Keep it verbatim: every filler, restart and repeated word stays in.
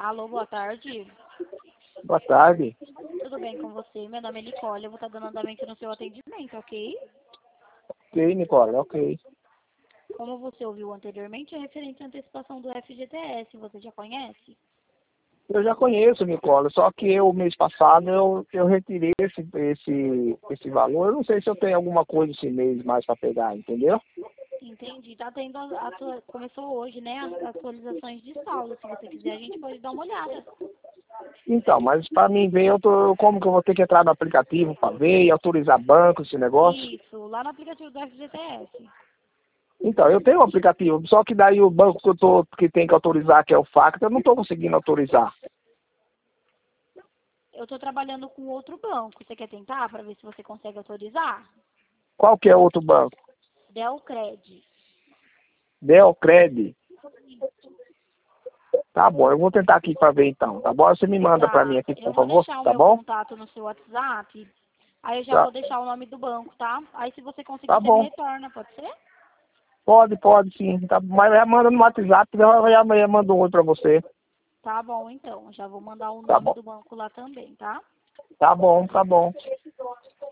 Alô, boa tarde. Boa tarde. Tudo bem com você? Meu nome é Nicole, eu vou estar dando andamento no seu atendimento, ok? Ok, Nicole, ok. Como você ouviu anteriormente, é referente à antecipação do F G T S, você já conhece? Eu já conheço, Nicole, só que eu, mês passado, eu, eu retirei esse, esse, esse valor. Eu não sei se eu tenho alguma coisa esse mês mais para pegar, entendeu? Entendi. Tá tendo, a, atua- começou hoje, né, as atualizações de saldo. Se você quiser, a gente pode dar uma olhada. Então, mas para mim ver, eu tô, como que eu vou ter que entrar no aplicativo para ver e autorizar banco, esse negócio? Isso, lá no aplicativo do F G T S. Então, eu tenho um aplicativo, só que daí o banco que eu tô, que tem que autorizar, que é o Facta, eu não estou conseguindo autorizar. Eu estou trabalhando com outro banco. Você quer tentar para ver se você consegue autorizar? Qual que é outro banco? Delcred. Delcred. Tá bom, eu vou tentar aqui para ver então, tá bom? Você me manda para mim Tá. aqui, Eu por vou favor, deixar o tá meu bom? contato no seu WhatsApp. Aí eu já Tá, vou deixar o nome do banco, tá? Aí se você conseguir, tá você me bom. retorna, pode ser? Pode, pode sim. Tá, mas já manda no WhatsApp, já, já, já manda um oi pra você. Tá bom, então. Já vou mandar o Tá nome bom. do banco lá também, tá? Tá bom, tá bom.